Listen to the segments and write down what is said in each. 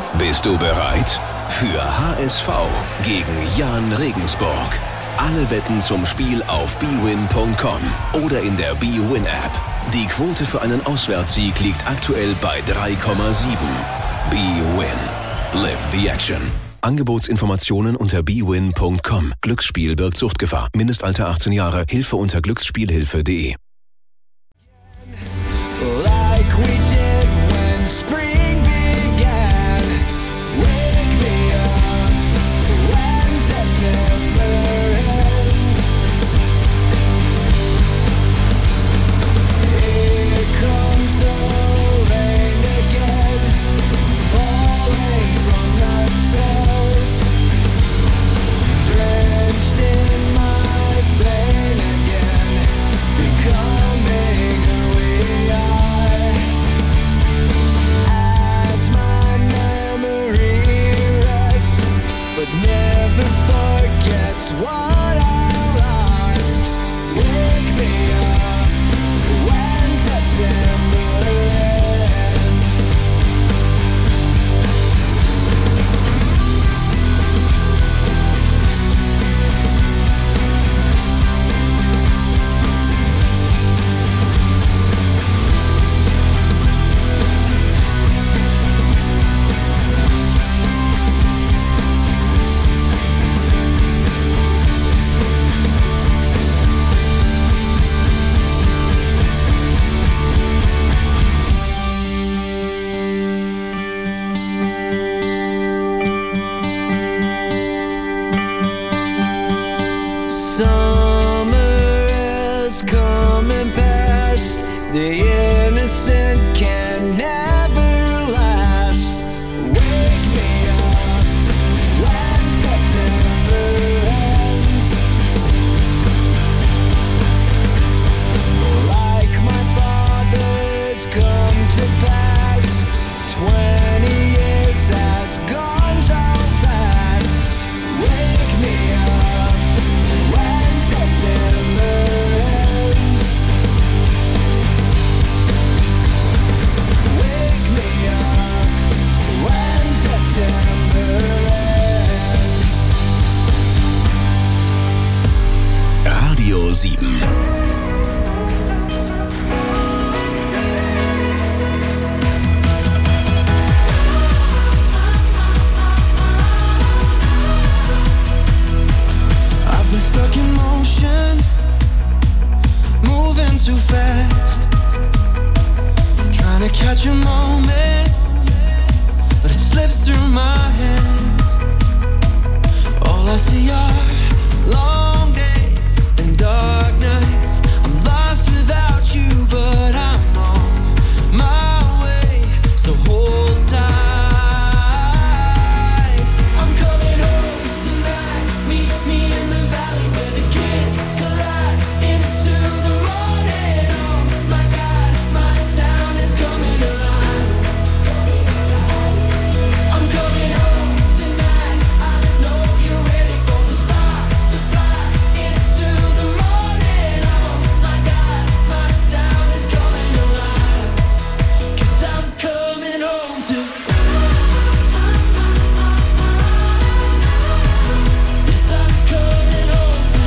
Bist du bereit? Für HSV gegen Jahn Regensburg. Alle Wetten zum Spiel auf bwin.com oder in der bwin-App. Die Quote für einen Auswärtssieg liegt aktuell bei 3,7. bwin. Live the action. Angebotsinformationen unter bwin.com. Glücksspiel birgt Suchtgefahr. Mindestalter 18 Jahre. Hilfe unter glücksspielhilfe.de. Like we did when spring began. Wake me up when September ends. Here comes the rain again, falling from the stars, drenched in my pain again, becoming who we are. As my memory rests, but never forgets what I lost. Wake me up when September ends. Summer is coming past. The innocent can never last. Wake me up when September ends. Like my father's come to pass. 20 years has gone so fast. Wake me up when September ends. Wake me up when September ends. Radio 7. I've been stuck in motion, moving too fast, trying to catch a moment, but it slips through my hands. All I see are long days and dark nights. I'm lost without you, but I'm on my way, so hold tight. I'm coming home tonight. Meet me in the valley where the kids collide into the morning. Oh my God, my town is coming alive. I'm coming home tonight. I know you're ready for the sparks to fly into the morning. Oh my God, my town is coming alive. 'Cause I'm coming home to. Yes, I'm coming home to.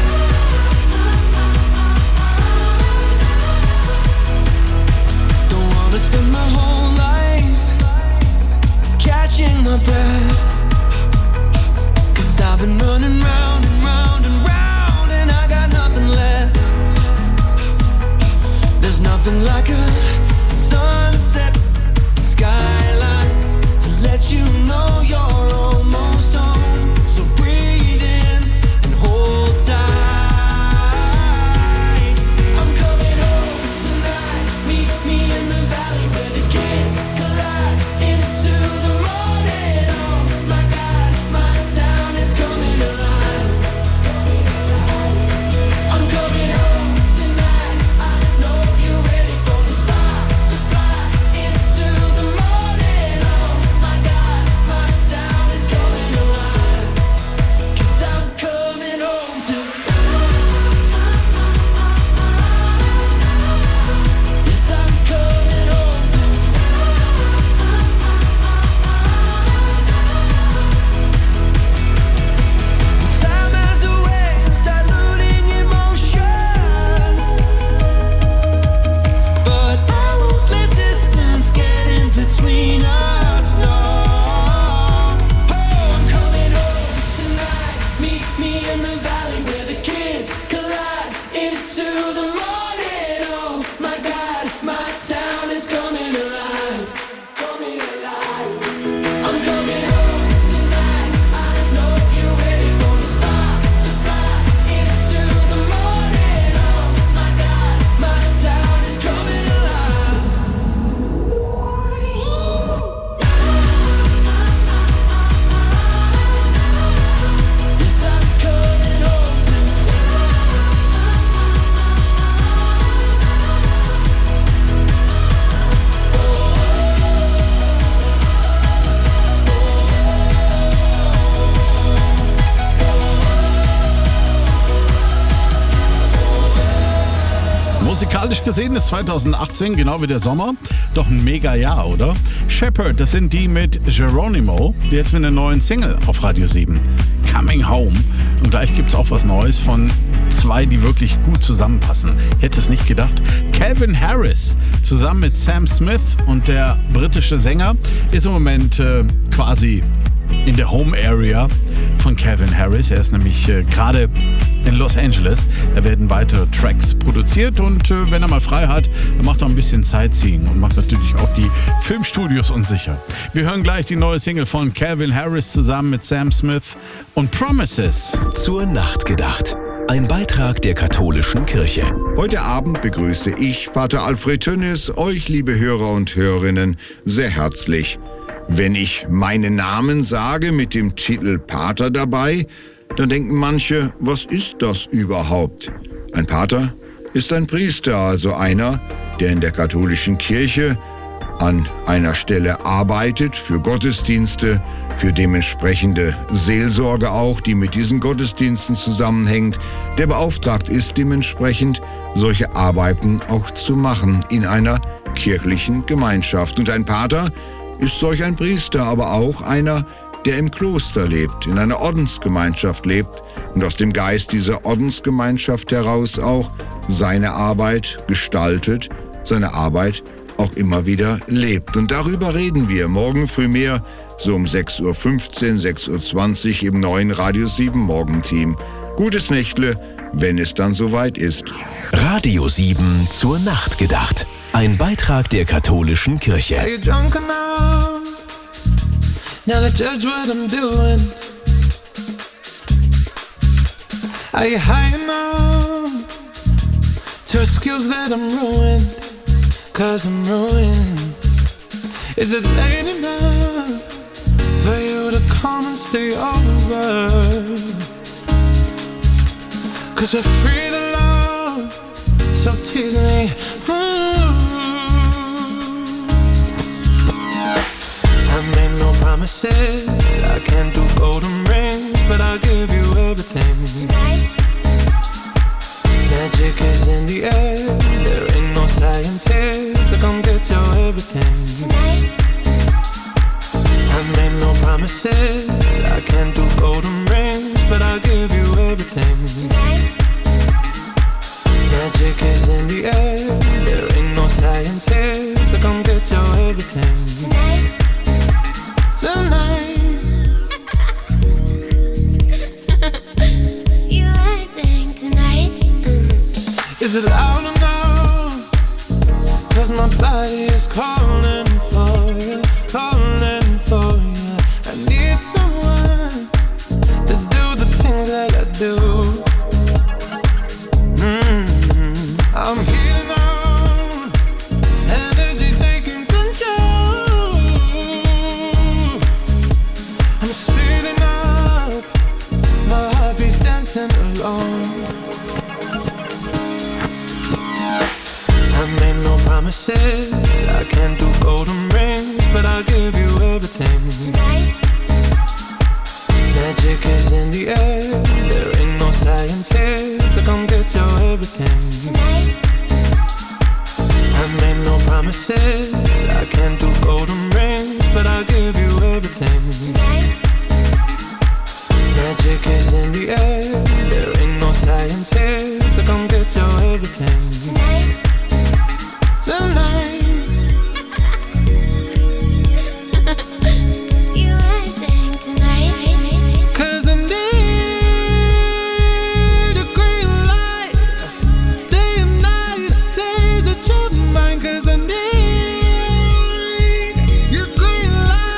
Don't wanna spend my whole life catching my breath, 'cause I've been running round and round and round, and I got nothing left. There's nothing like a sunset skyline to let you know you're almost home. So breathe in and hold tight. I'm coming home tonight. Meet me in the valley where the kids collide into the morning. Oh my God, my town is coming alive. I'm coming home tonight. I know you're ready for the Musikalisch gesehen ist 2018 genau wie der Sommer doch ein mega Jahr, oder? Shepherd, das sind die mit Geronimo, jetzt mit einer neuen Single auf Radio 7. Coming Home. Und gleich gibt es auch was Neues von zwei, die wirklich gut zusammenpassen. Hätte es nicht gedacht. Calvin Harris zusammen mit Sam Smith und der britische Sänger ist im Moment quasi in der Home Area von Calvin Harris. Er ist nämlich gerade in Los Angeles. Da werden weitere Tracks produziert und wenn er mal frei hat, dann macht er ein bisschen Sightseeing und macht natürlich auch die Filmstudios unsicher. Wir hören gleich die neue Single von Calvin Harris zusammen mit Sam Smith und Promises. Zur Nacht gedacht. Ein Beitrag der katholischen Kirche. Heute Abend begrüße ich, Pater Alfred Tönnis, euch, liebe Hörer und Hörerinnen, sehr herzlich. Wenn ich meinen Namen sage mit dem Titel Pater dabei, dann denken manche, was ist das überhaupt? Ein Pater ist ein Priester, also einer, der in der katholischen Kirche an einer Stelle arbeitet, für Gottesdienste, für dementsprechende Seelsorge auch, die mit diesen Gottesdiensten zusammenhängt, der beauftragt ist, dementsprechend solche Arbeiten auch zu machen in einer kirchlichen Gemeinschaft. Und ein Pater ist solch ein Priester, aber auch einer, der im Kloster lebt, in einer Ordensgemeinschaft lebt und aus dem Geist dieser Ordensgemeinschaft heraus auch seine Arbeit gestaltet, seine Arbeit auch immer wieder lebt. Und darüber reden wir morgen früh mehr, so um 6.15 Uhr, 6.20 Uhr im neuen Radio 7 Morgenteam. Gutes Nächtle, wenn es dann soweit ist. Radio 7 zur Nacht gedacht. Ein Beitrag der katholischen Kirche. Are you drunk enough now to judge what I'm doing? Are you high enough to excuse that I'm ruined? 'Cause I'm ruined. Is it late enough for you to come and stay over? 'Cause we're free to love, so tease me. I made no promises, I can't do golden rings, but I'll give you everything. Tonight. Magic is in the air, there ain't no science here, so come get your everything. Tonight. I made no promises, I can't do golden rings, but I'll give you everything. Tonight. Magic is in the air, there ain't no science here, so come get your everything. Tonight. Tonight. You acting tonight. Is it loud enough? 'Cause my body is calling for you, calling for you. I need someone to do the things that I do. I'm healing on energy taking control. I'm speeding up, my heartbeat's dancing alone. I made no promises, I can't do golden rings, but I'll give you everything. Tonight. Magic is in the air, there ain't no science here, so come get your everything. Tonight. I made no promises, I can't do golden rings, but I'll give you everything. Tonight. Magic is in the air, there ain't no science here, so come get your everything. Tonight. Tonight. You acting tonight. 'Cause I need a green light, day and night, say that you're mine. 'Cause I need your green light.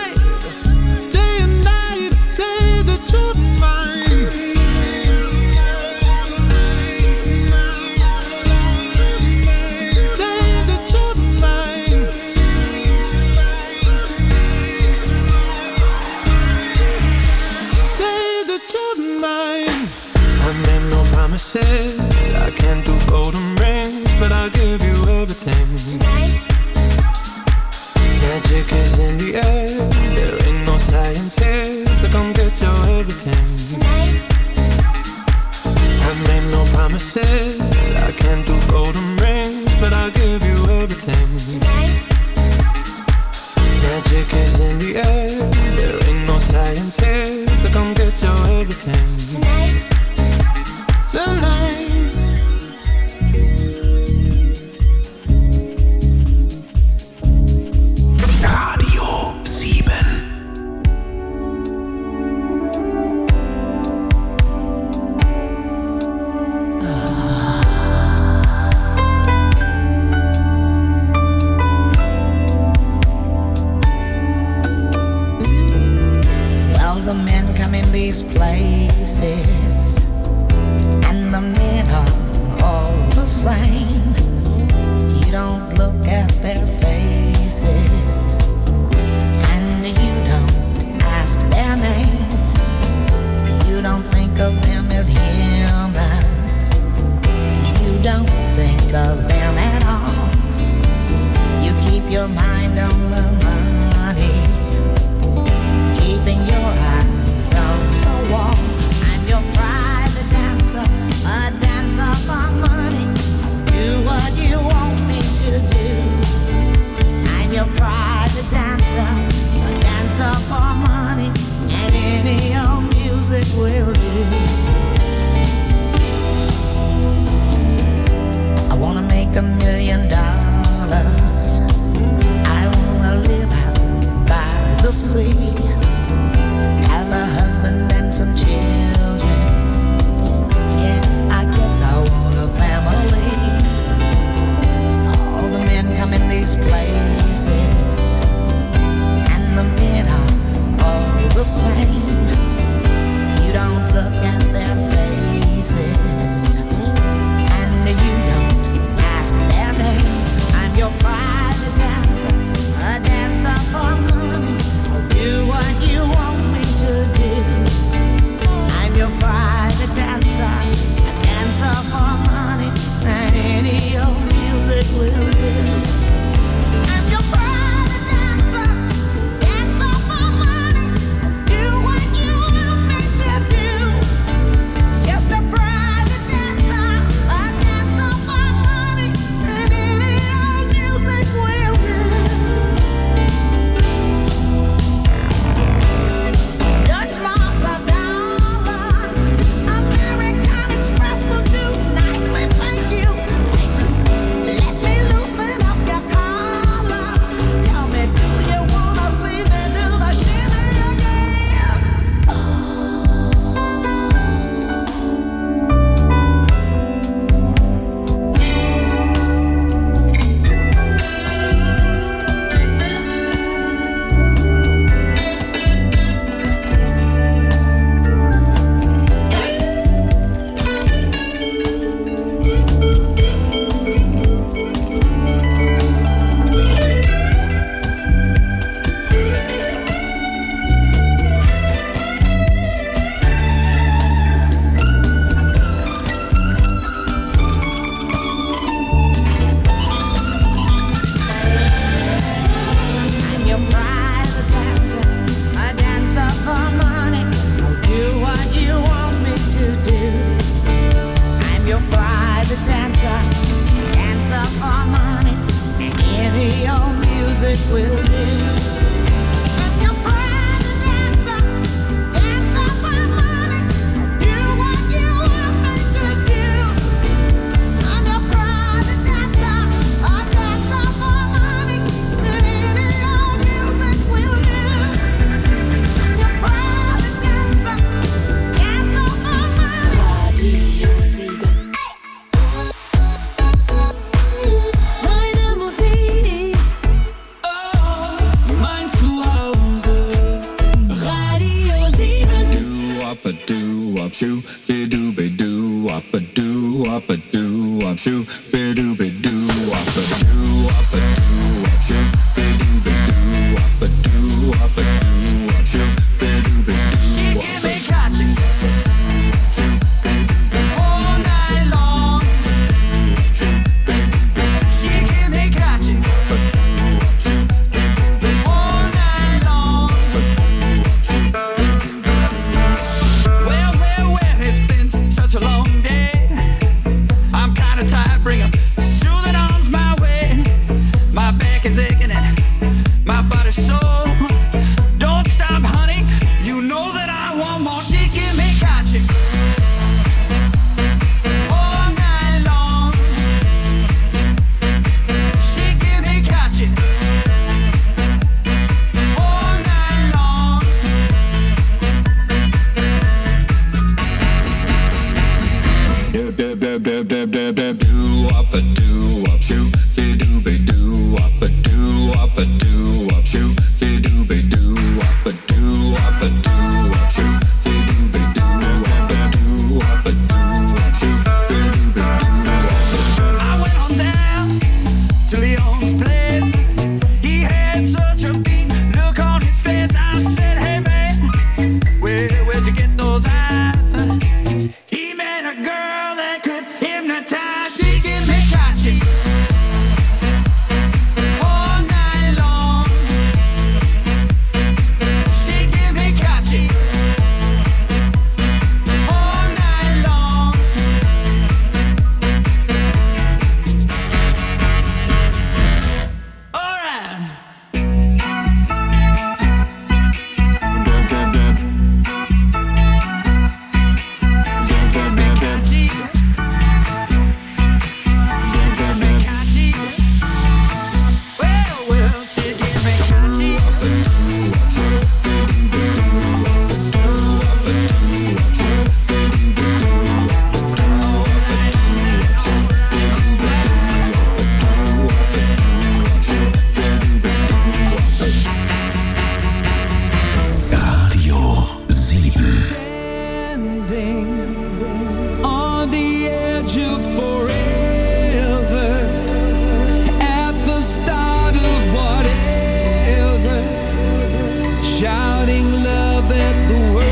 these places, and the men are all the same. You don't look at their faces, and you don't ask their names. You don't think of them as human. You don't think of them at all. You keep your mind on the money, keeping your eyes on the wall. I'm your private dancer, a dancer for money. Do what you want me to do. I'm your private dancer, a dancer for money, and any old music will do. I wanna make $1 million. I wanna live out by the sea, have a husband and some children. Yeah, I guess I want a family. All the men come in these places, and the men are all the same. You don't look at their faces, and you don't ask their name. I'm your private dancer, a dancer for money. I'll do what you want me to do. I'm your private dancer, a dancer for money, and any old music will do. I'm your private dancer, dancer for money. I'll do what you want me to do. Just a private dancer, a dancer for money, and any old music will do. Dutch marks are dollars, American Express will do nicely, thank you. Let me loosen up your collar. Tell me, do you wanna see me do the shimmy again? I'm your private dancer, a dancer for money. I'll do what you want me to do. I'm your private dancer, dancer for money, and any old music will do. I'm your private dancer, dancer for money. I'll do what you want me to do. I'm your private dancer, a dancer for money, and any old music will do. I'm your private dancer, dancer for money. Radio 7. Meine Musik, mein Zuhause. Radio 7. Do-wop-a-doo-wop, shoo-be-doo-be-doo-wop-a-doo-wop-a-doo-wop, shoo-be-doo-be-doo-wop-a-doo-wop-a-doo-wop, shoo-be-doo-be-doo-wop-a-doo-wop-a-doo-wop, shoo-be-doo-be-doo-wop-a-doo. She give me catching all night long. She give me catching all night long. Well, it's been such a long day. I'm kinda tired, bring 'em soothing arms my way. My back is aching and my body's sore. Don't stop, honey, you know that I want more. She give me catching all night long. She give me catching all night long. Do-wop-a-doo-wop, shoo-be-doo-be-doo-wop-a-doo-wop-a-doo-wop, shoo-be-doo-be-doo-wop-a-doo-wop-a-doo-wop, shoo-be-doo. shouting love at the world.